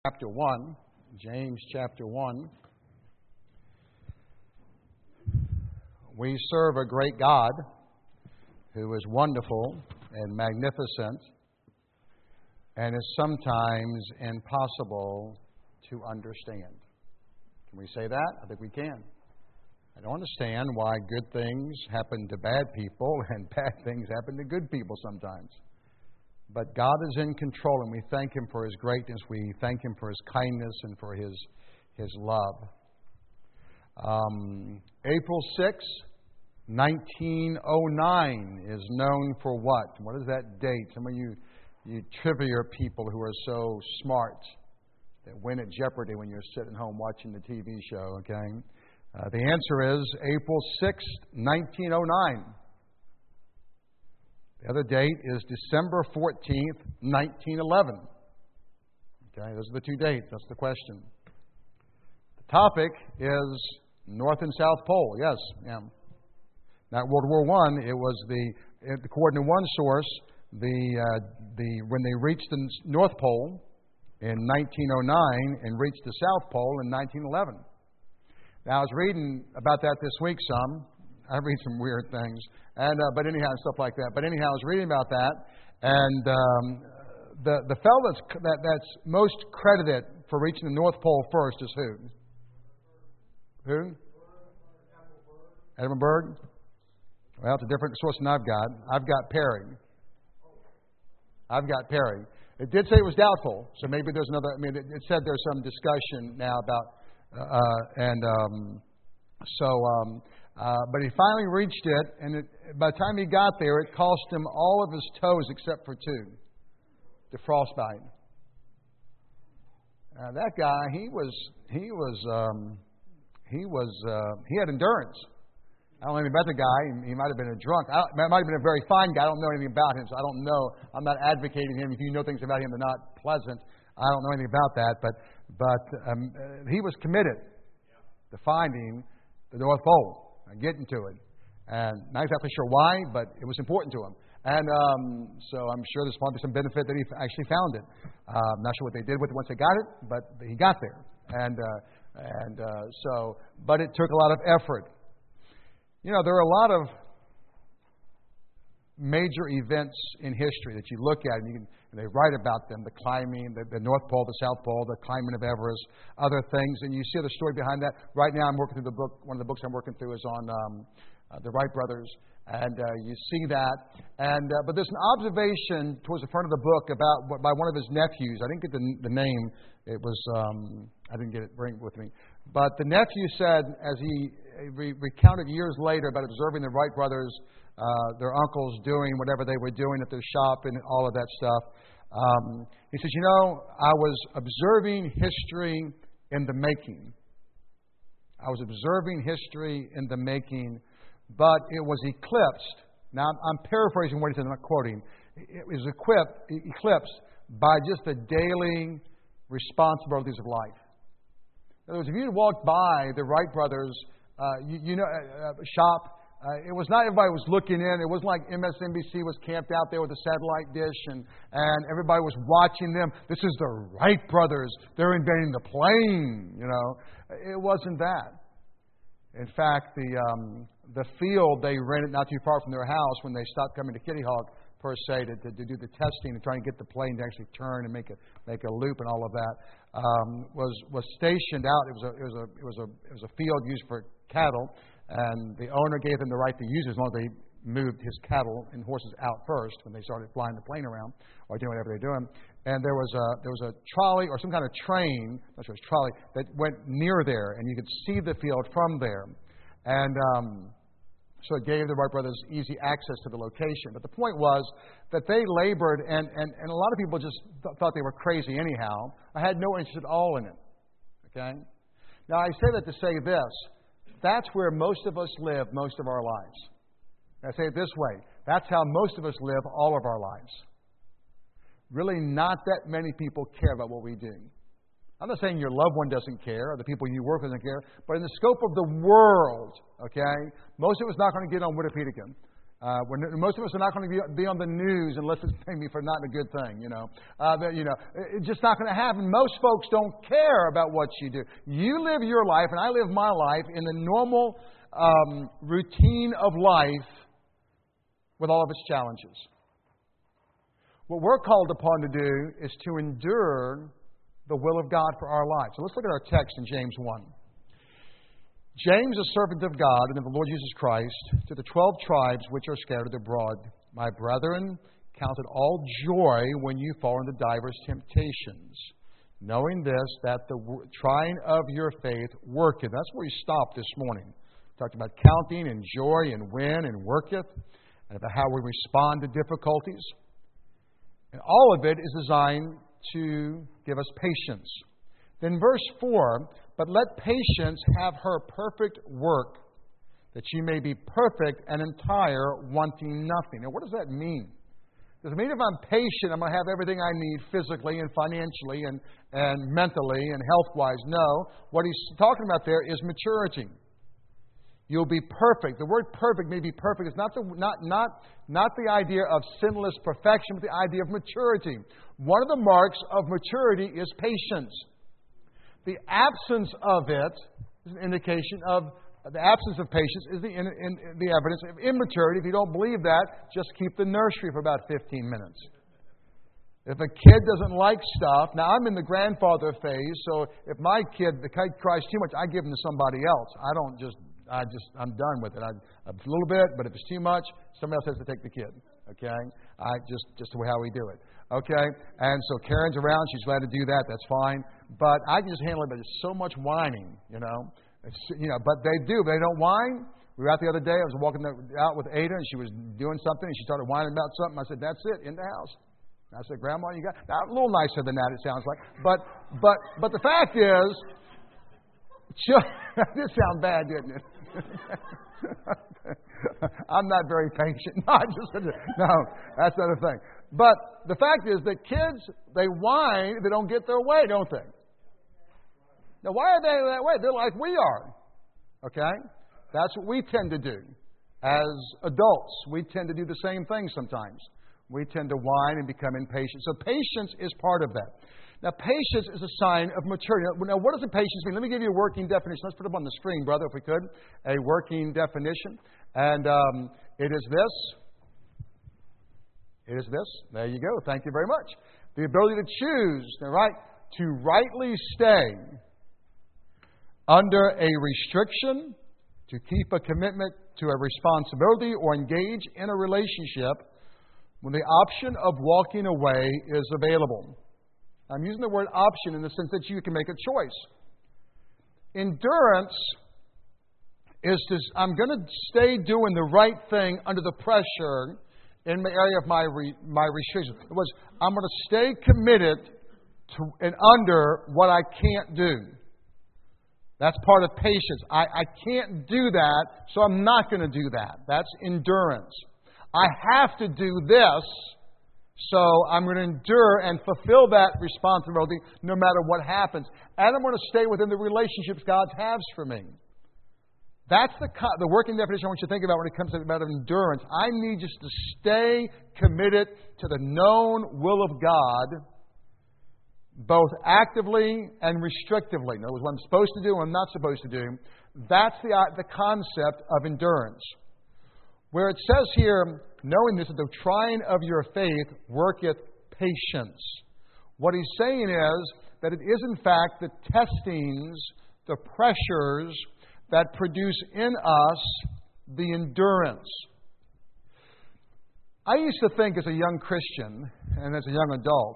Chapter 1, James chapter 1. We serve a great God who is wonderful and magnificent and is sometimes impossible to understand. Can we say that? I think we can. I don't understand why good things happen to bad people and bad things happen to good people sometimes. But God is in control, and we thank Him for His greatness. We thank Him for His kindness and for His love. April 6, 1909 is known for what? What is that date? Some of you trivia people who are so smart that win at Jeopardy when you're sitting home watching the TV show, okay? The answer is April 6, 1909. The other date is December 14th, 1911. Okay, those are the two dates. That's the question. The topic is North and South Pole. Yes, yeah. Not World War I. It was according to one source, when they reached the North Pole in 1909 and reached the South Pole in 1911. Now, I was reading about that this week some. I read some weird things, but anyhow, stuff like that. But anyhow, I was reading about that, and the fellow that's most credited for reaching the North Pole first is who? Who? Edmund Berg. Well, it's a different source than I've got. I've got Perry. It did say it was doubtful, so maybe there's another. I mean, it said there's some discussion now about, but he finally reached it, and by the time he got there, it cost him all of his toes except for two to frostbite. That guy, he had endurance. I don't know anything about the guy. He might have been a drunk. Might have been a very fine guy. I don't know anything about him, so I don't know. I'm not advocating him. If you know things about him that are not pleasant, I don't know anything about that. But he was committed to finding the North Pole. Getting to it. And not exactly sure why, but it was important to him. And so I'm sure there's probably some benefit that he actually found it. I'm not sure what they did with it once they got it, but he got there. But it took a lot of effort. You know, there are a lot of major events in history that you look at and they write about them, the climbing, the North Pole, the South Pole, the climbing of Everest, other things, and you see the story behind that. Right now I'm working through the book, one of the books I'm working through is on the Wright brothers, and you see that. But there's an observation towards the front of the book by one of his nephews. I didn't get the name. It was, I didn't get it bring with me. But the nephew said, as he recounted years later about observing the Wright brothers, their uncles doing whatever they were doing at their shop and all of that stuff. He says, I was observing history in the making. But it was eclipsed. Now, I'm paraphrasing what he said, I'm not quoting. It was eclipsed by just the daily responsibilities of life. In other words, if you walked by the Wright brothers' shop, it was not everybody was looking in. It wasn't like MSNBC was camped out there with a satellite dish and everybody was watching them. This is the Wright brothers. They're inventing the plane, It wasn't that. In fact, the field they rented not too far from their house when they stopped coming to Kitty Hawk, per se, to do the testing and trying to get the plane to actually turn and make a loop and all of that, was stationed out. It was a field used for cattle. And the owner gave them the right to use it as long as they moved his cattle and horses out first when they started flying the plane around or doing whatever they're doing. And there was a trolley or some kind of train, not sure it was trolley, that went near there, and you could see the field from there. And so it gave the Wright brothers easy access to the location. But the point was that they labored, and a lot of people just thought they were crazy anyhow. I had no interest at all in it. Okay? Now, I say that to say this. That's where most of us live most of our lives. I say it this way. That's how most of us live all of our lives. Really not that many people care about what we do. I'm not saying your loved one doesn't care or the people you work with doesn't care, but in the scope of the world, okay, most of us not going to get on Wikipedia. Most of us are not going to be on the news unless it's maybe for not a good thing, It's just not going to happen. Most folks don't care about what you do. You live your life, and I live my life in the normal routine of life with all of its challenges. What we're called upon to do is to endure the will of God for our lives. So let's look at our text in James 1. James, a servant of God and of the Lord Jesus Christ, to the 12 tribes which are scattered abroad. My brethren, count it all joy when you fall into divers temptations, knowing this, that the trying of your faith worketh. That's where we stopped this morning. We talked about counting and joy and when and worketh, and about how we respond to difficulties. And all of it is designed to give us patience. Then verse 4, but let patience have her perfect work, that ye may be perfect and entire, wanting nothing. Now, what does that mean? Does it mean if I'm patient, I'm going to have everything I need physically and financially and mentally and health-wise? No. What he's talking about there is maturity. You'll be perfect. The word perfect may be perfect. It's not the idea of sinless perfection, but the idea of maturity. One of the marks of maturity is patience. The absence of it is an indication of the absence of patience is the evidence of immaturity. If you don't believe that, just keep the nursery for about 15 minutes. If a kid doesn't like stuff, now I'm in the grandfather phase, so if my kid, the kid cries too much, I give him to somebody else. I'm done with it. A little bit, but if it's too much, somebody else has to take the kid. Okay? Just how we do it. Okay? And so Karen's around. She's glad to do that. That's fine. But I can just handle it. But there's so much whining, But they do. They don't whine. We were out the other day. I was walking out with Ada, and she was doing something, and she started whining about something. I said, "That's it, in the house." And I said, "Grandma, you got..." Now, a little nicer than that, it sounds like. But the fact is, this sounds bad, didn't it? I'm not very patient. No, that's not a thing. But the fact is that kids, they whine if they don't get their way, don't they? Now, why are they that way? They're like we are. Okay? That's what we tend to do. As adults, we tend to do the same thing sometimes. We tend to whine and become impatient. So patience is part of that. Now, patience is a sign of maturity. Now, what does patience mean? Let me give you a working definition. Let's put it up on the screen, brother, if we could. A working definition. And it is this. It is this. There you go. Thank you very much. The ability to choose, to rightly stay under a restriction, to keep a commitment to a responsibility, or engage in a relationship when the option of walking away is available. I'm using the word option in the sense that you can make a choice. Endurance is I'm going to stay doing the right thing under the pressure in the area of my restriction. In other words, I'm going to stay committed to and under what I can't do. That's part of patience. I can't do that, so I'm not going to do that. That's endurance. I have to do this, so I'm going to endure and fulfill that responsibility no matter what happens. And I'm going to stay within the relationships God has for me. That's the working definition I want you to think about when it comes to about endurance. I need just to stay committed to the known will of God, both actively and restrictively. In other words, what I'm supposed to do and what I'm not supposed to do. That's the concept of endurance. Where it says here, knowing this, that the trying of your faith worketh patience. What he's saying is that it is in fact the testings, the pressures that produce in us the endurance. I used to think as a young Christian and as a young adult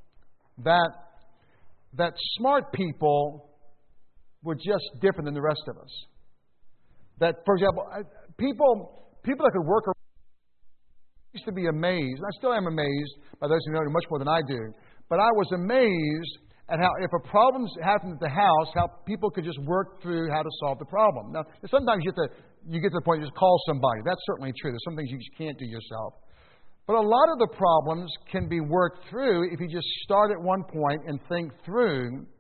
that smart people were just different than the rest of us. That, for example, people that could work around, I used to be amazed, and I still am amazed by those who know much more than I do, but I was amazed at how, if a problem happened at the house, how people could just work through how to solve the problem. Now, sometimes you get to the point you just call somebody. That's certainly true. There's some things you just can't do yourself. But a lot of the problems can be worked through if you just start at one point and think through,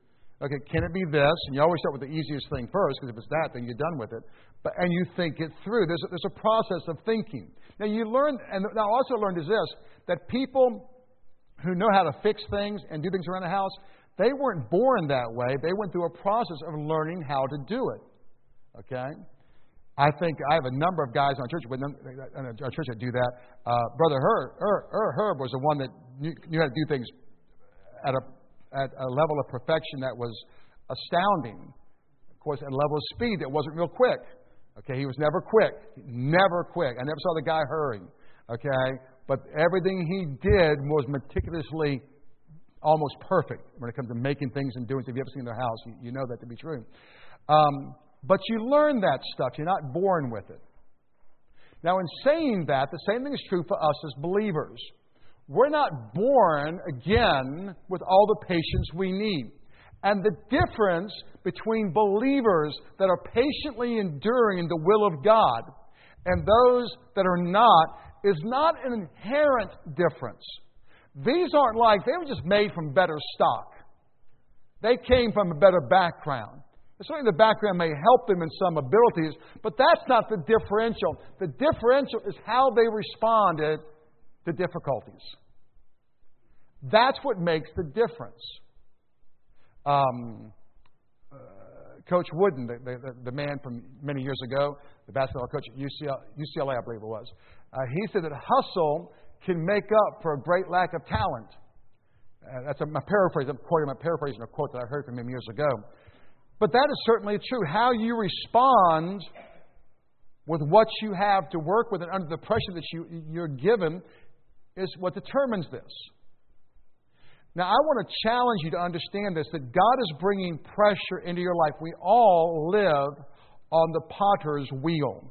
Okay, can it be this? And you always start with the easiest thing first, because if it's that, then you're done with it. And you think it through. There's a process of thinking. Now you learn, and I also learned is this, that people who know how to fix things and do things around the house, they weren't born that way. They went through a process of learning how to do it. Okay? I think I have a number of guys in our church that do that. Brother Herb was the one that knew how to do things at a level of perfection that was astounding. Of course, at a level of speed that wasn't real quick. Okay, he was never quick. Never quick. I never saw the guy hurrying. Okay? But everything he did was meticulously almost perfect when it comes to making things and doing things. If you've ever seen their house, you know that to be true. But you learn that stuff. You're not born with it. Now, in saying that, the same thing is true for us as believers. We're not born again with all the patience we need. And the difference between believers that are patiently enduring the will of God and those that are not is not an inherent difference. These aren't like they were just made from better stock. They came from a better background. Certainly the background may help them in some abilities, but that's not the differential. The differential is how they responded to difficulties. That's what makes the difference. Coach Wooden, the man from many years ago, the basketball coach at UCLA, I believe it was, he said that hustle can make up for a great lack of talent. That's my paraphrase. I'm paraphrasing a quote that I heard from him years ago. But that is certainly true. How you respond with what you have to work with and under the pressure that you're given is what determines this. Now, I want to challenge you to understand this, that God is bringing pressure into your life. We all live on the potter's wheel.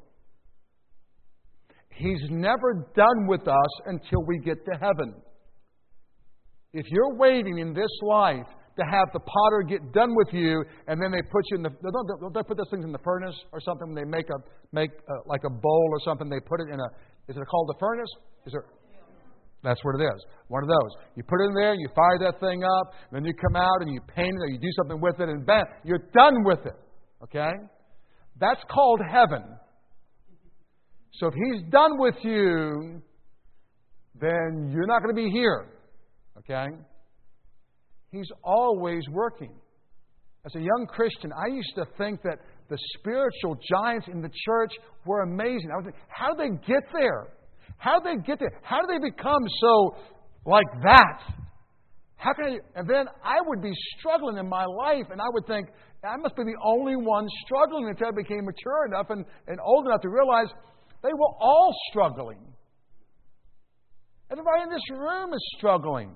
He's never done with us until we get to heaven. If you're waiting in this life to have the potter get done with you, and then they put you in don't they put those things in the furnace or something? They make like a bowl or something. They put it in is it called the furnace? That's what it is. One of those. You put it in there, you fire that thing up, then you come out and you paint it or you do something with it, and bam, you're done with it. Okay? That's called heaven. So if He's done with you, then you're not going to be here. Okay? He's always working. As a young Christian, I used to think that the spiritual giants in the church were amazing. I was thinking, how do they get there? How do they get there? How do they become so like that? How can I? And then I would be struggling in my life, and I would think, I must be the only one struggling until I became mature enough and old enough to realize they were all struggling. Everybody in this room is struggling.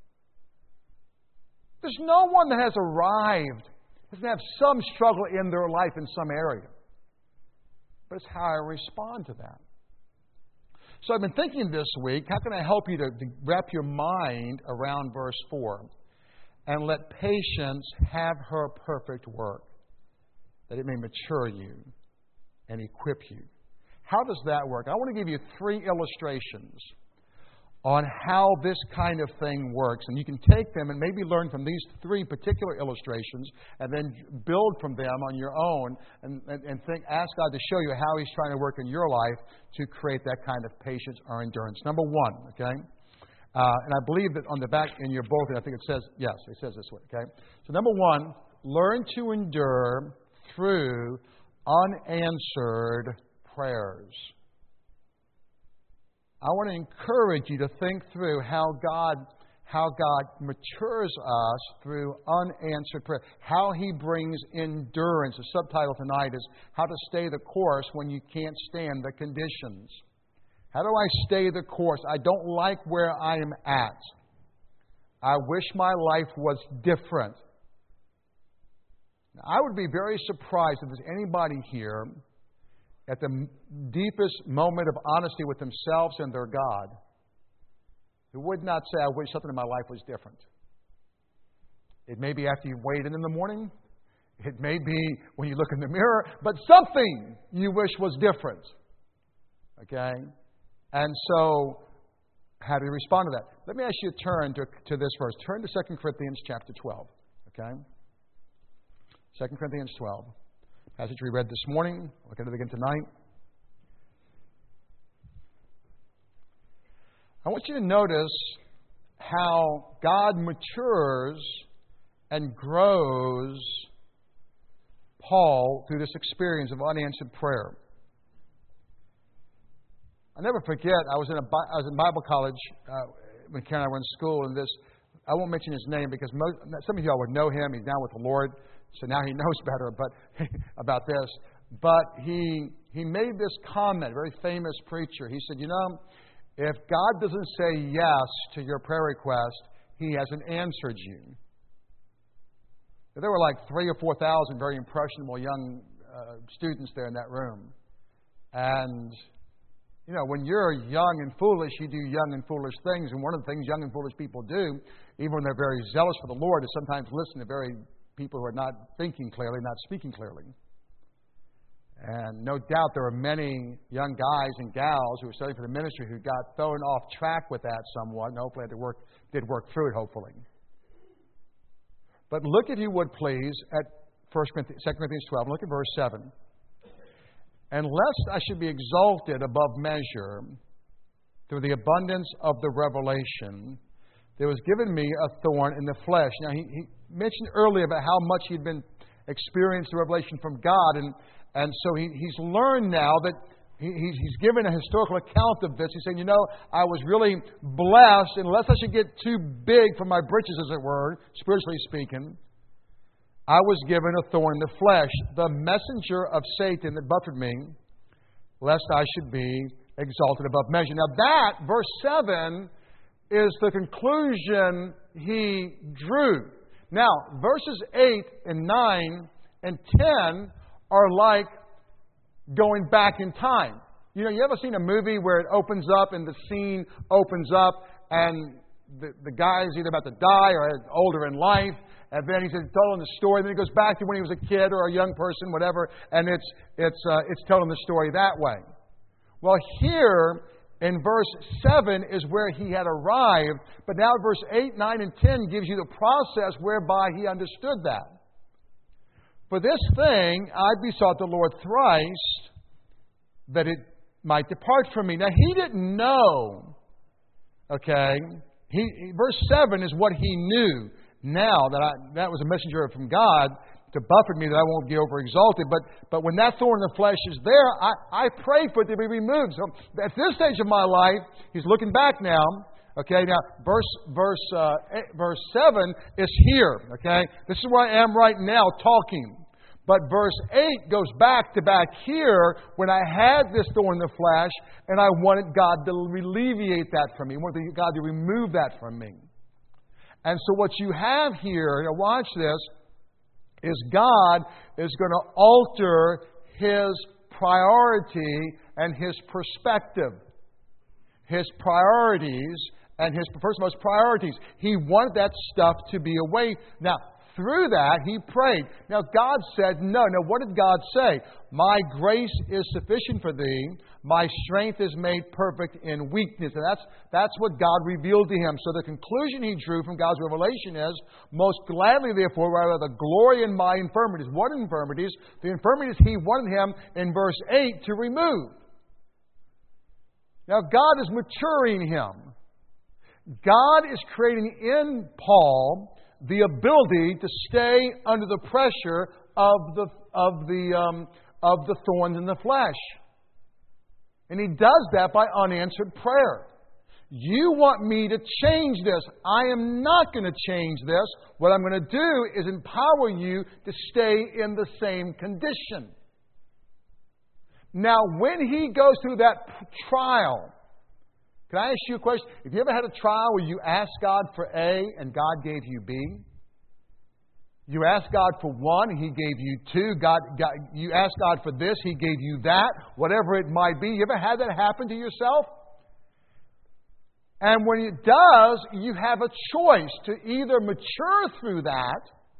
There's no one that has arrived, doesn't have some struggle in their life in some area. But it's how I respond to that. So I've been thinking this week, how can I help you to wrap your mind around verse 4? And let patience have her perfect work, that it may mature you and equip you. How does that work? I want to give you 3 illustrations on how this kind of thing works. And you can take them and maybe learn from these 3 particular illustrations and then build from them on your own and ask God to show you how He's trying to work in your life to create that kind of patience or endurance. Number 1, okay? And I believe that on the back in your bulletin, I think it says this way, okay? So number 1, learn to endure through unanswered prayers. I want to encourage you to think through how God matures us through unanswered prayer. How He brings endurance. The subtitle tonight is How to Stay the Course When You Can't Stand the Conditions. How do I stay the course? I don't like where I am at. I wish my life was different. Now, I would be very surprised if there's anybody here at the deepest moment of honesty with themselves and their God, who would not say, I wish something in my life was different. It may be after you've weighed in the morning. It may be when you look in the mirror. But something you wish was different. Okay? And so, how do you respond to that? Let me ask you to turn to this verse. Turn to 2 Corinthians chapter 12. Okay? 2 Corinthians 12. Passage we read this morning. Look at it again tonight. I want you to notice how God matures and grows Paul through this experience of unanswered prayer. I'll never forget, I was in Bible college when Karen and I were in school, and I won't mention his name because some of y'all would know him. He's now with the Lord, so now he knows better about this. But he made this comment, a very famous preacher. He said, if God doesn't say yes to your prayer request, He hasn't answered you. There were like 3,000 or 4,000 very impressionable young students there in that room. And, when you're young and foolish, you do young and foolish things. And one of the things young and foolish people do, even when they're very zealous for the Lord, is sometimes listen to people who are not thinking clearly, not speaking clearly. And no doubt there are many young guys and gals who are studying for the ministry who got thrown off track with that somewhat, and hopefully did work through it, hopefully. But look, if you would please, at 2 Corinthians 12. Look at verse 7. And lest I should be exalted above measure through the abundance of the revelation, there was given me a thorn in the flesh. Now, he mentioned earlier about how much he'd been experienced the revelation from God, and so he's learned now that he's given a historical account of this. He's saying, I was really blessed, unless I should get too big for my britches, as it were, spiritually speaking, I was given a thorn in the flesh, the messenger of Satan that buffeted me, lest I should be exalted above measure. Now that, verse 7, is the conclusion he drew. Now, verses 8 and 9 and 10 are like going back in time. You ever seen a movie where it opens up and the scene opens up and the guy is either about to die or older in life, and then he's telling the story, and then it goes back to when he was a kid or a young person, whatever, and it's telling the story that way. Well, here in verse 7 is where he had arrived, but now verse 8, 9, and 10 gives you the process whereby he understood that. For this thing I besought the Lord thrice, that it might depart from me. Now, he didn't know, okay? Verse 7 is what he knew. Now, that was a messenger from God to buffet me, that I won't get overexalted. But when that thorn in the flesh is there, I pray for it to be removed. So at this stage of my life, he's looking back now. Okay, now verse 7 is here. Okay, this is where I am right now talking. But verse 8 goes back here when I had this thorn in the flesh and I wanted God to alleviate that from me. I wanted God to remove that from me. And so what you have here, now watch this, is God is going to alter His priority and His perspective. His priorities and His, first and most priorities. He wanted that stuff to be away. Now, through that, He prayed. Now, God said no. Now, what did God say? My grace is sufficient for thee. My strength is made perfect in weakness. And that's what God revealed to him. So the conclusion he drew from God's revelation is, most gladly, therefore, rather the glory in my infirmities. What infirmities? The infirmities He wanted him, in verse 8, to remove. Now, God is maturing him. God is creating in Paul the ability to stay under the pressure of the thorns in the flesh. And He does that by unanswered prayer. You want me to change this. I am not going to change this. What I'm going to do is empower you to stay in the same condition. Now, when he goes through that trial, can I ask you a question? Have you ever had a trial where you asked God for A and God gave you B? You asked God for one and He gave you two. You asked God for this, He gave you that, whatever it might be. You ever had that happen to yourself? And when it does, you have a choice to either mature through that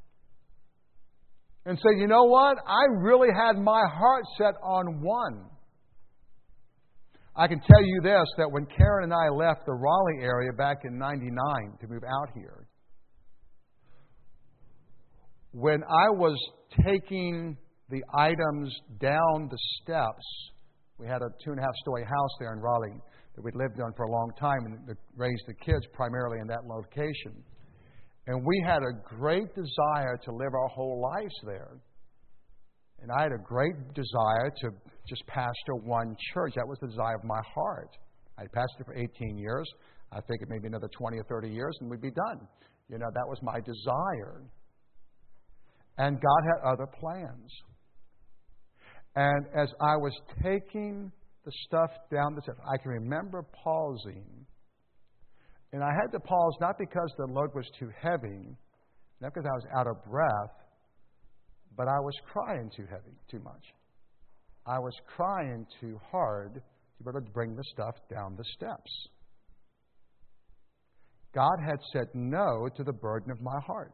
and say, you know what? I really had my heart set on one. I can tell you this, that when Karen and I left the Raleigh area back in '99 to move out here, when I was taking the items down the steps, we had a 2.5-story house there in Raleigh that we'd lived on for a long time and raised the kids primarily in that location. And we had a great desire to live our whole lives there. And I had a great desire to just pastor one church. That was the desire of my heart. I pastored for 18 years. I think it may be another 20 or 30 years and we'd be done. You know, that was my desire. And God had other plans. And as I was taking the stuff down the steps, I can remember pausing. And I had to pause not because the load was too heavy, not because I was out of breath, but I was crying too heavy, too much. I was crying too hard to be able to bring the stuff down the steps. God had said no to the burden of my heart.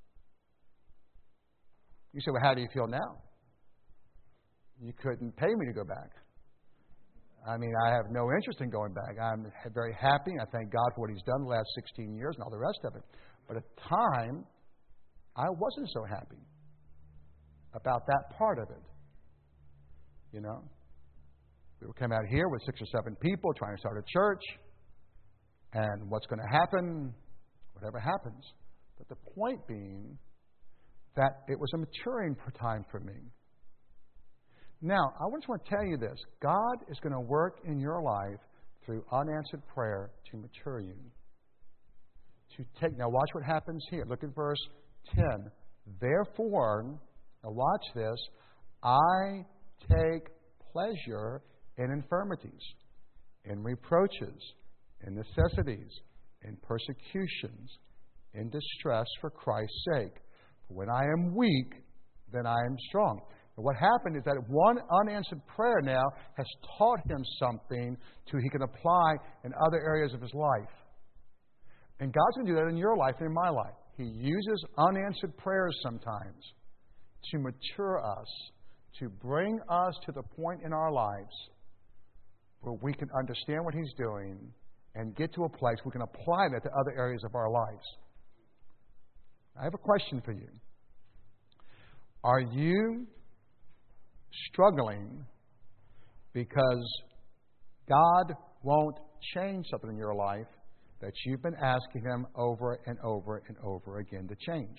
You say, well, how do you feel now? You couldn't pay me to go back. I mean, I have no interest in going back. I'm very happy. I thank God for what He's done the last 16 years and all the rest of it. But at the time, I wasn't so happy about that part of it. You know? We would come out here with 6 or 7 people trying to start a church. And what's going to happen? Whatever happens. But the point being that it was a maturing time for me. Now, I just want to tell you this. God is going to work in your life through unanswered prayer to mature you. Now, watch what happens here. Look at verse 10. Therefore, now watch this, I take pleasure in infirmities, in reproaches, in necessities, in persecutions, in distress for Christ's sake. For when I am weak, then I am strong. And what happened is that one unanswered prayer now has taught him something he can apply in other areas of his life. And God's going to do that in your life and in my life. He uses unanswered prayers sometimes to mature us, to bring us to the point in our lives where we can understand what He's doing and get to a place we can apply that to other areas of our lives. I have a question for you. Are you struggling because God won't change something in your life that you've been asking Him over and over and over again to change?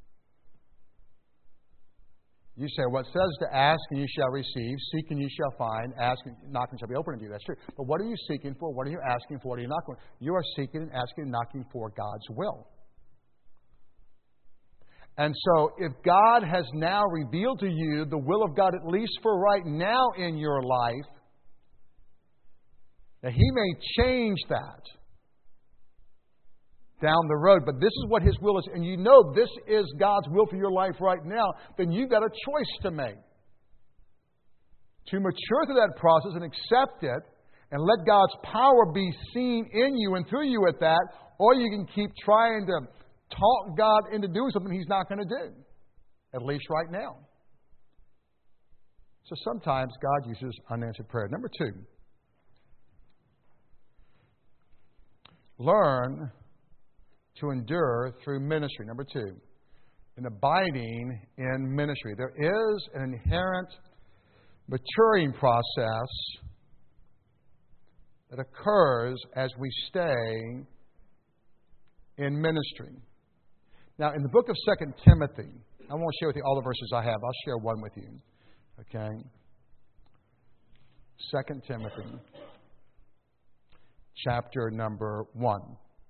You say, well, it says to ask and you shall receive, seek and you shall find, ask and knock and shall be opened to you. That's true. But what are you seeking for? What are you asking for? What are you knocking for? You are seeking and asking and knocking for God's will. And so if God has now revealed to you the will of God, at least for right now in your life, now He may change that down the road, but this is what His will is, and you know this is God's will for your life right now, then you've got a choice to make. To mature through that process and accept it and let God's power be seen in you and through you at that, or you can keep trying to talk God into doing something He's not going to do, at least right now. So sometimes God uses unanswered prayer. Number 2, learn to endure through ministry. Number 2, an abiding in ministry. There is an inherent maturing process that occurs as we stay in ministry. Now, in the book of 2 Timothy, I won't share with you all the verses I have. I'll share one with you. Okay? 2 Timothy, chapter number 1.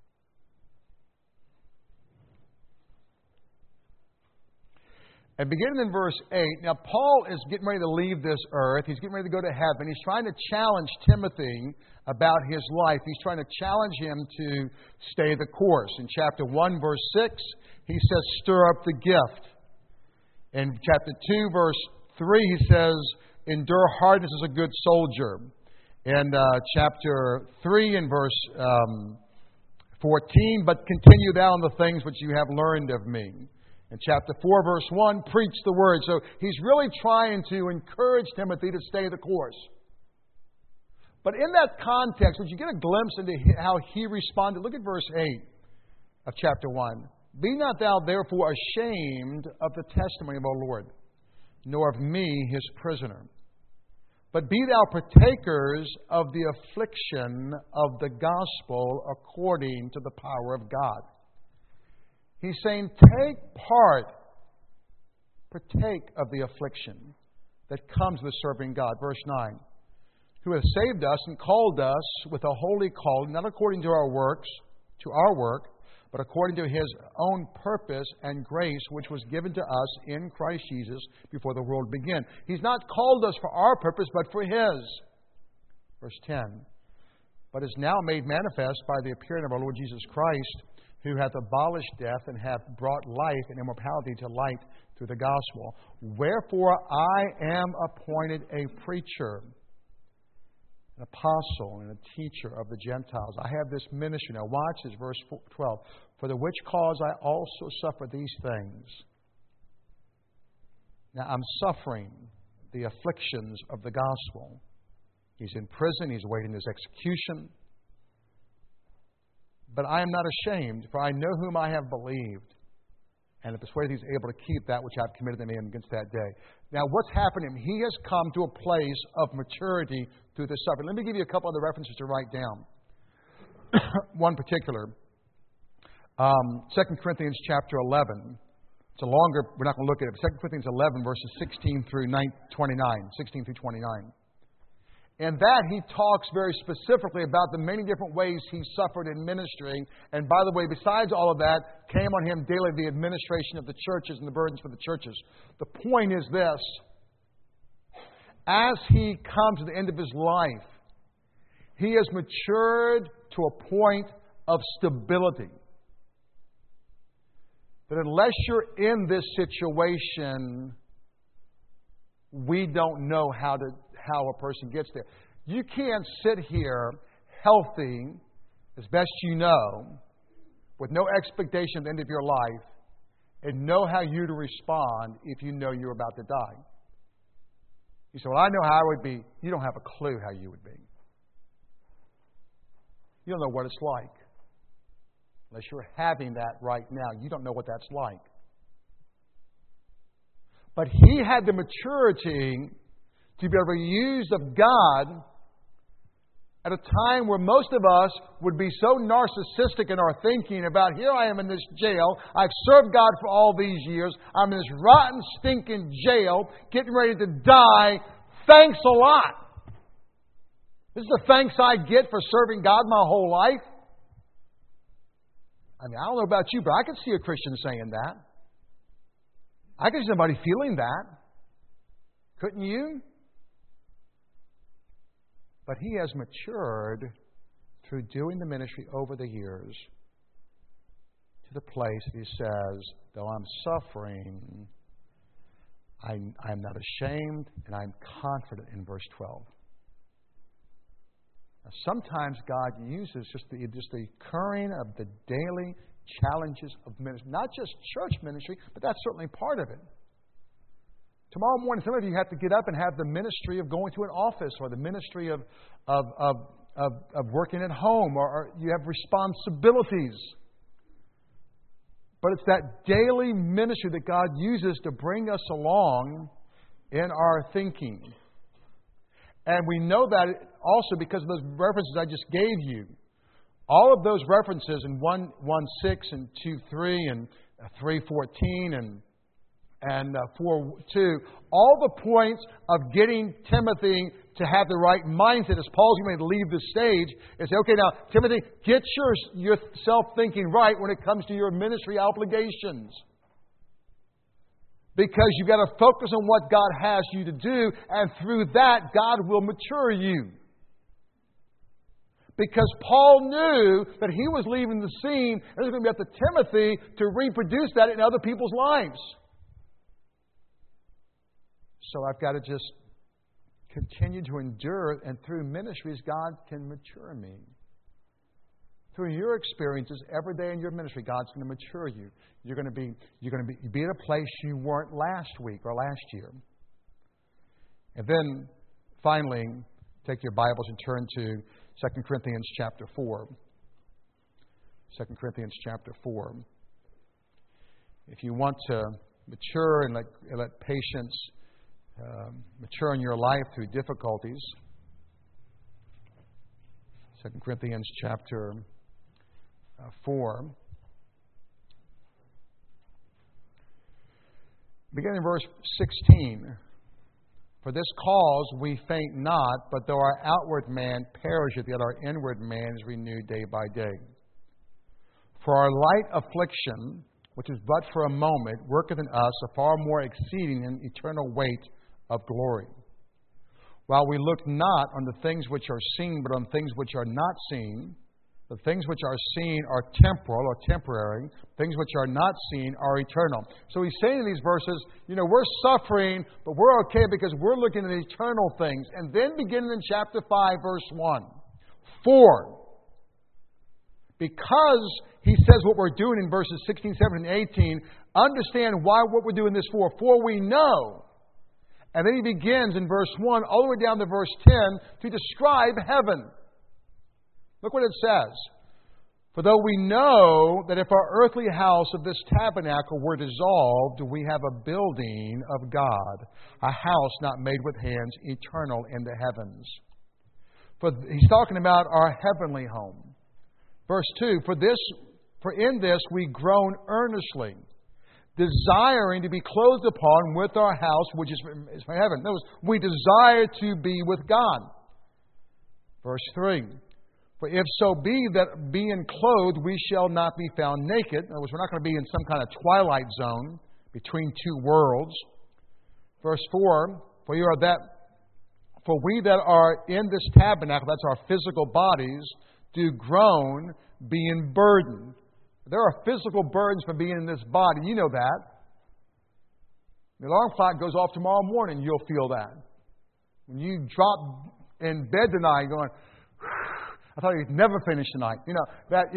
And beginning in verse 8, now Paul is getting ready to leave this earth. He's getting ready to go to heaven. He's trying to challenge Timothy about his life. He's trying to challenge him to stay the course. In chapter 1, verse 6, he says, stir up the gift. In chapter 2, verse 3, he says, endure hardness as a good soldier. In chapter 3, in verse 14, but continue thou in the things which you have learned of me. In chapter 4, verse 1, preach the word. So he's really trying to encourage Timothy to stay the course. But in that context, would you get a glimpse into how he responded? Look at verse 8 of chapter 1. Be not thou therefore ashamed of the testimony of our Lord, nor of me his prisoner. But be thou partakers of the affliction of the gospel according to the power of God. He's saying, partake of the affliction that comes with serving God. Verse 9. Who hath saved us and called us with a holy calling, not according to our works, to our work, but according to his own purpose and grace, which was given to us in Christ Jesus before the world began. He's not called us for our purpose, but for his. Verse 10. But is now made manifest by the appearing of our Lord Jesus Christ, who hath abolished death and hath brought life and immortality to light through the gospel. Wherefore I am appointed a preacher, an apostle, and a teacher of the Gentiles. I have this ministry. Now watch this, verse 12. For the which cause I also suffer these things. Now I'm suffering the afflictions of the gospel. He's in prison. He's awaiting his execution. But I am not ashamed, for I know whom I have believed, and am persuaded he's able to keep that which I've committed to him against that day. Now, what's happened to him? He has come to a place of maturity through the suffering. Let me give you a couple other references to write down. One particular, 2 Corinthians chapter 11. It's a longer, we're not going to look at it, but 2 Corinthians 11, verses 16 through 29. And that he talks very specifically about the many different ways he suffered in ministry. And by the way, besides all of that, came on him daily the administration of the churches and the burdens for the churches. The point is this. As he comes to the end of his life, he has matured to a point of stability. That unless you're in this situation, we don't know how a person gets there. You can't sit here healthy, as best you know, with no expectation at the end of your life, and know how you to respond if you know you're about to die. You say, well, I know how I would be. You don't have a clue how you would be. You don't know what it's like. Unless you're having that right now, you don't know what that's like. But he had the maturity to be able to use of God at a time where most of us would be so narcissistic in our thinking about, here I am in this jail, I've served God for all these years, I'm in this rotten, stinking jail, getting ready to die, thanks a lot. This is the thanks I get for serving God my whole life. I mean, I don't know about you, but I can see a Christian saying that. I can see somebody feeling that. Couldn't you? But he has matured through doing the ministry over the years to the place that he says, though I'm suffering, I'm not ashamed and I'm confident in verse 12. Now, sometimes God uses just the occurring of the daily challenges of ministry. Not just church ministry, but that's certainly part of it. Tomorrow morning, some of you have to get up and have the ministry of going to an office or the ministry of working at home, or you have responsibilities. But it's that daily ministry that God uses to bring us along in our thinking. And we know that also because of those references I just gave you. All of those references in 1:6 and 2:3 and 3:14 and 4:2, all the points of getting Timothy to have the right mindset as Paul's going to leave the stage and say, okay, now, Timothy, get yourself thinking right when it comes to your ministry obligations. Because you've got to focus on what God has you to do, and through that, God will mature you. Because Paul knew that he was leaving the scene, and it was going to be up to Timothy to reproduce that in other people's lives. So I've got to just continue to endure, and through ministries, God can mature me. Through your experiences every day in your ministry, God's going to mature you. You're going to be at a place you weren't last week or last year. And then, finally, take your Bibles and turn to 2 Corinthians chapter 4. 2 Corinthians chapter 4. if you want to mature and let patience mature in your life through difficulties, 2 Corinthians chapter 4. Beginning in verse 16. For this cause we faint not, but though our outward man perisheth, yet our inward man is renewed day by day. For our light affliction, which is but for a moment, worketh in us a far more exceeding and eternal weight of glory. While we look not on the things which are seen, but on things which are not seen. The things which are seen are temporal or temporary. Things which are not seen are eternal. So he's saying in these verses, we're suffering, but we're okay because we're looking at eternal things. And then beginning in chapter 5, verse 1. For, because he says what we're doing in verses 16, 17, and 18, understand what we're doing this for. For we know. And then he begins in verse 1 all the way down to verse 10 to describe heaven. Look what it says. For though we know that if our earthly house of this tabernacle were dissolved, we have a building of God, a house not made with hands, eternal in the heavens. For he's talking about our heavenly home. Verse 2, for in this we groan earnestly, desiring to be clothed upon with our house, which is from heaven. Notice, we desire to be with God. Verse 3, for if so be that being clothed we shall not be found naked. In other words, we're not going to be in some kind of twilight zone between two worlds. Verse 4, for we that are in this tabernacle, that's our physical bodies, do groan, being burdened. There are physical burdens for being in this body. You know that. The alarm clock goes off tomorrow morning, you'll feel that. When you drop in bed tonight going, I thought you'd never finish tonight. That's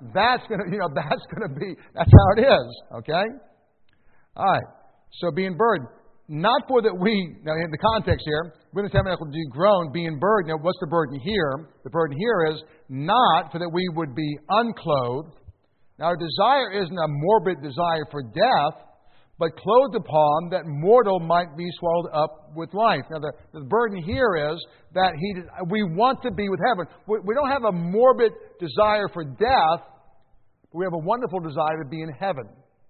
how it is. Okay? All right. So being burdened. Not for that we, now in the context here, we're in the tabernacle do groan, being burdened. Now what's the burden here? The burden here is not for that we would be unclothed. Now our desire isn't a morbid desire for death, but clothed upon that mortal might be swallowed up with life. Now the burden here is that we want to be with heaven. We don't have a morbid desire for death, but we have a wonderful desire to be in heaven.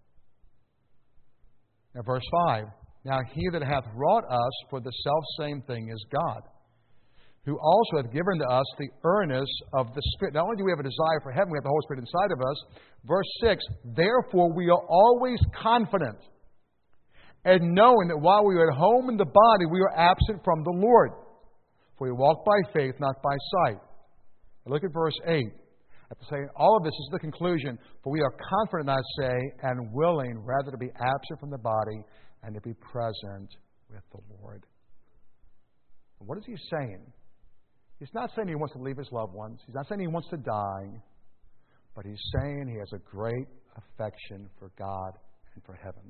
Now verse 5. Now he that hath wrought us for the selfsame thing is God, who also hath given to us the earnest of the Spirit. Not only do we have a desire for heaven, we have the Holy Spirit inside of us. Verse 6, therefore we are always confident, and knowing that while we are at home in the body, we are absent from the Lord. For we walk by faith, not by sight. Now look at verse 8. After saying all of this is the conclusion, for we are confident, I say, and willing rather to be absent from the body and to be present with the Lord. What is he saying? He's not saying he wants to leave his loved ones. He's not saying he wants to die. But he's saying he has a great affection for God and for heaven.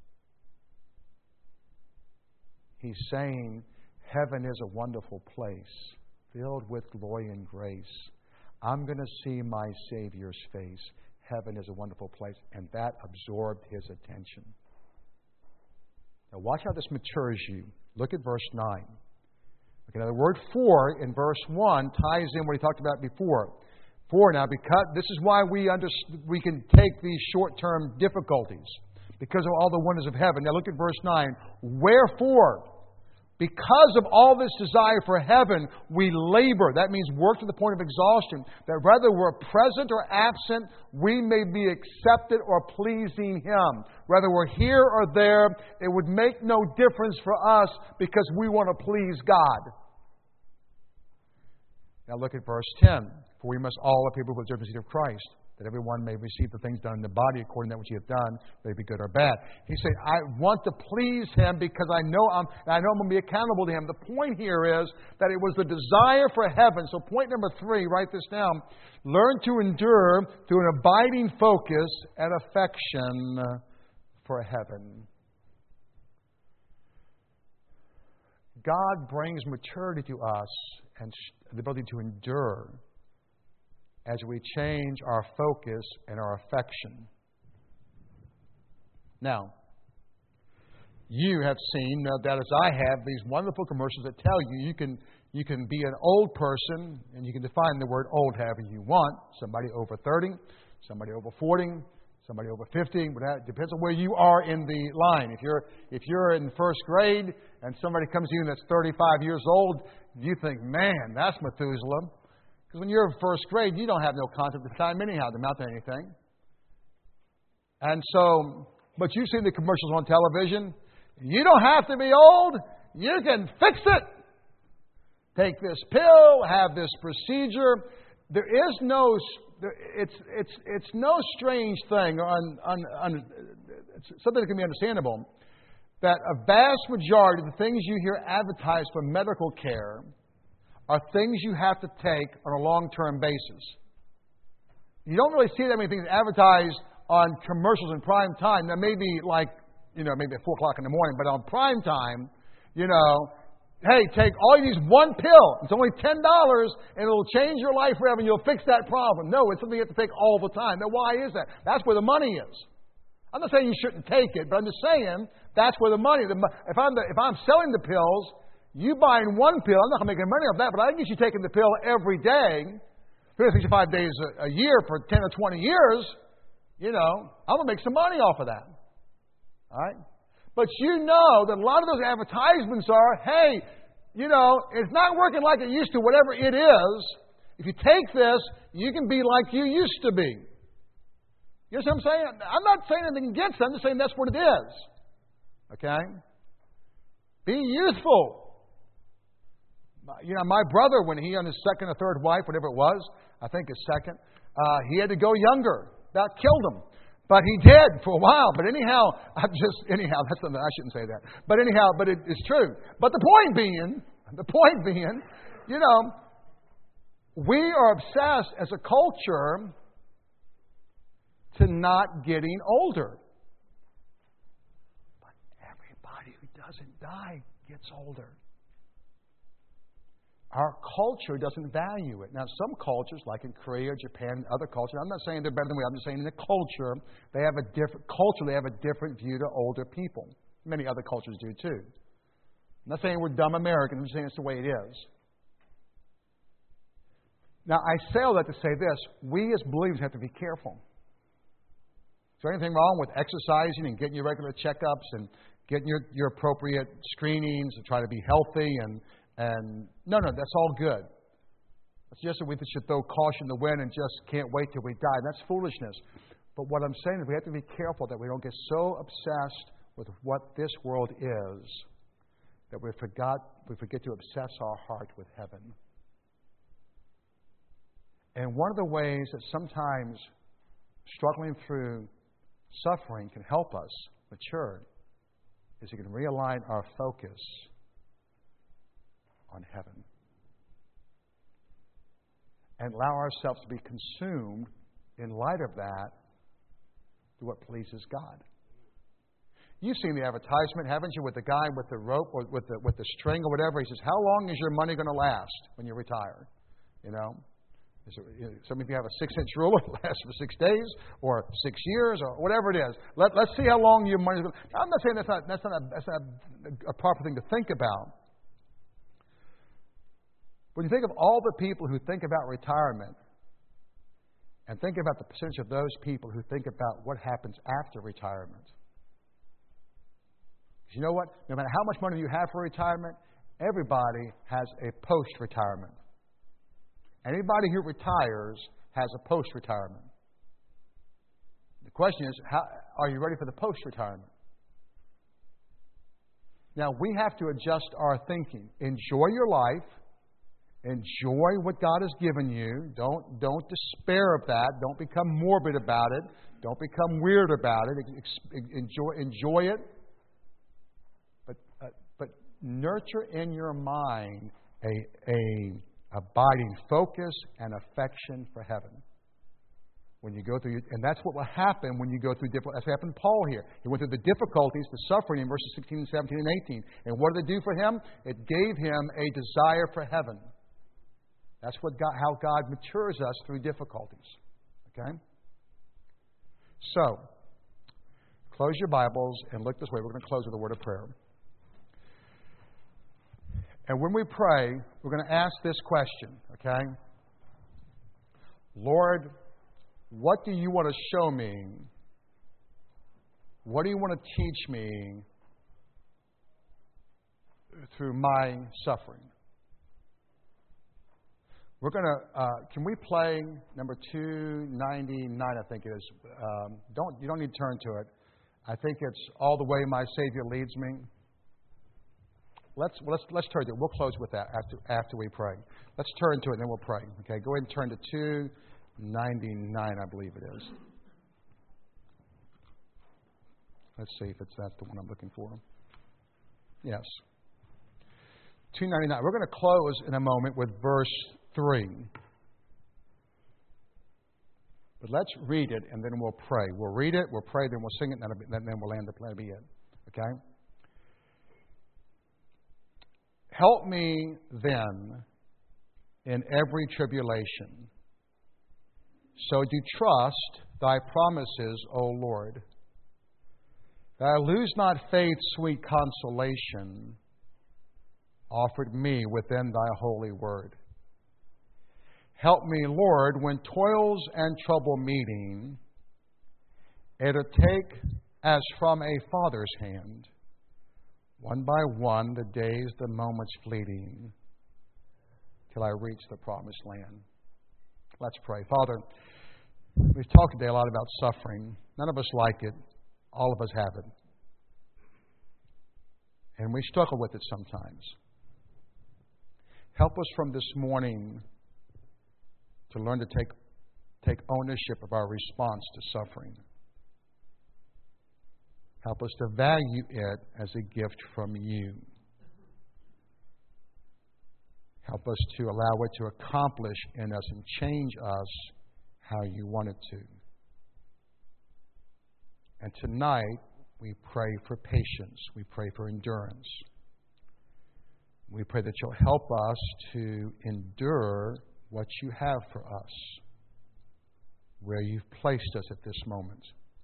He's saying heaven is a wonderful place filled with glory and grace. I'm going to see my Savior's face. Heaven is a wonderful place. And that absorbed his attention. Now watch how this matures you. Look at verse 9. Okay, now the word for in verse 1 ties in what he talked about before. For now, because this is why we can take these short-term difficulties, because of all the wonders of heaven. Now look at verse 9. Wherefore, because of all this desire for heaven, we labor. That means work to the point of exhaustion. That whether we're present or absent, we may be accepted or pleasing Him. Whether we're here or there, it would make no difference for us because we want to please God. Now look at verse 10. For we must all appear before the judgment seat of Christ, that everyone may receive the things done in the body according to that which he hath done, whether it be good or bad. He's saying, I want to please Him because I know I'm going to be accountable to Him. The point here is that it was the desire for heaven. So point number 3, write this down. Learn to endure through an abiding focus and affection for heaven. God brings maturity to us and the ability to endure as we change our focus and our affection. Now, you have seen, no doubt as I have, these wonderful commercials that tell you you can be an old person, and you can define the word old however you want. Somebody over 30, somebody over 40, somebody over 50. But that depends on where you are in the line. If you're in first grade and somebody comes to you that's 35 years old, you think, man, that's Methuselah. Because when you're in first grade, you don't have no concept of time anyhow to amount to anything. And so, but you've seen the commercials on television. You don't have to be old. You can fix it. Take this pill, have this procedure. There is no, it's no strange thing, it's something that can be understandable, that a vast majority of the things you hear advertised for medical care are things you have to take on a long-term basis. You don't really see that many things advertised on commercials in prime time. Now, maybe like, maybe at 4 o'clock in the morning, but on prime time, hey, take all you need is one pill. It's only $10, and it'll change your life forever, and you'll fix that problem. No, it's something you have to take all the time. Now, why is that? That's where the money is. I'm not saying you shouldn't take it, but I'm just saying that's where the money is. If I'm selling the pills, you buying one pill, I'm not going to make any money off that, but I can get you taking the pill every day, 365 days a year for 10 or 20 years, I'm going to make some money off of that. All right? But you know that a lot of those advertisements are, hey, it's not working like it used to, whatever it is. If you take this, you can be like you used to be. You know what I'm saying? I'm not saying anything against them. I'm just saying that's what it is. Okay? Be youthful. My brother, when he on his second or third wife, whatever it was, I think his second, he had to go younger. That killed him. But he did for a while. But anyhow, that's something, I shouldn't say that. But anyhow, it's true. But the point being, we are obsessed as a culture to not getting older. But everybody who doesn't die gets older. Our culture doesn't value it. Now, some cultures, like in Korea, Japan, other cultures, I'm not saying they're better than we are. I'm just saying in the culture, they have a different view to older people. Many other cultures do too. I'm not saying we're dumb Americans. I'm just saying it's the way it is. Now, I say all that to say this. We as believers have to be careful. Is there anything wrong with exercising and getting your regular checkups and getting your appropriate screenings and trying to be healthy and no, that's all good. It's just that we should throw caution in the wind and just can't wait till we die. That's foolishness. But what I'm saying is we have to be careful that we don't get so obsessed with what this world is that we forget to obsess our heart with heaven. And one of the ways that sometimes struggling through suffering can help us mature is we can realign our focus on heaven and allow ourselves to be consumed in light of that to what pleases God. You've seen the advertisement, haven't you, with the guy with the rope or with the string or whatever. He says, how long is your money going to last when you retire? Some of you have a 6-inch ruler that lasts for 6 days or 6 years or whatever it is. Let's see how long your money is going to. I'm not saying that's not a proper thing to think about. When you think of all the people who think about retirement and think about the percentage of those people who think about what happens after retirement. You know what? No matter how much money you have for retirement, everybody has a post-retirement. Anybody who retires has a post-retirement. The question is, are you ready for the post-retirement? Now, we have to adjust our thinking. Enjoy your life. Enjoy what God has given you. Don't despair of that. Don't become morbid about it. Don't become weird about it. Enjoy it. But nurture in your mind a abiding focus and affection for heaven. When you go through, and that's what will happen when you go through difficult. That's what happened to Paul here. He went through the difficulties, the suffering in verses 16 and 17 and 18. And what did it do for him? It gave him a desire for heaven. That's how God matures us through difficulties. Okay? So, Close your Bibles and look this way. We're going to close with a word of prayer. And when we pray, we're going to ask this question, okay? Lord, what do you want to show me? What do you want to teach me through my suffering? We're going to, can we play number 299, I think it is. You don't need to turn to it. I think it's All the Way My Savior Leads Me. Let's turn to it. We'll close with that after we pray. Let's turn to it and then we'll pray. Okay, go ahead and turn to 299, I believe it is. Let's see if that's the one I'm looking for. Yes. 299. We're going to close in a moment with verse 3. But let's read it and then we'll pray. We'll read it, we'll pray, then we'll sing it, and then we'll land the plan. That'll be it. Okay? Help me then in every tribulation. So do trust thy promises, O Lord. That I lose not faith's sweet consolation offered me within thy holy word. Help me, Lord, when toils and trouble meeting, it'll take as from a father's hand, one by one, the days, the moments fleeting, till I reach the promised land. Let's pray. Father, we've talked today a lot about suffering. None of us like it. All of us have it. And we struggle with it sometimes. Help us from this morning to learn to take ownership of our response to suffering. Help us to value it as a gift from you. Help us to allow it to accomplish in us and change us how you want it to. And tonight, we pray for patience. We pray for endurance. We pray that you'll help us to endure what you have for us, where you've placed us at this moment.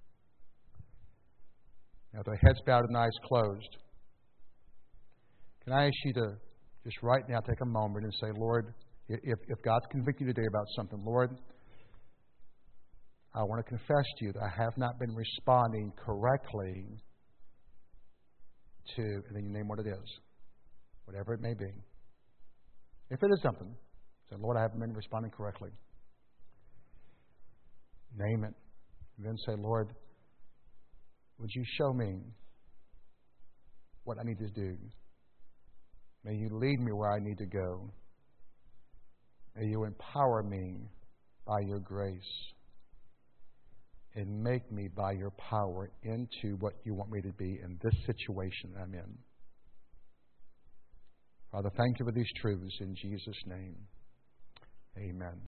Now, with our heads bowed and eyes closed, can I ask you to just right now take a moment and say, Lord, if God's convicted you today about something, Lord, I want to confess to you that I have not been responding correctly to, and then you name what it is, whatever it may be. If it is something, say, Lord, I haven't been responding correctly. Name it. And then say, Lord, would you show me what I need to do? May you lead me where I need to go. May you empower me by your grace and make me by your power into what you want me to be in this situation I'm in. Father, thank you for these truths in Jesus' name. Amen.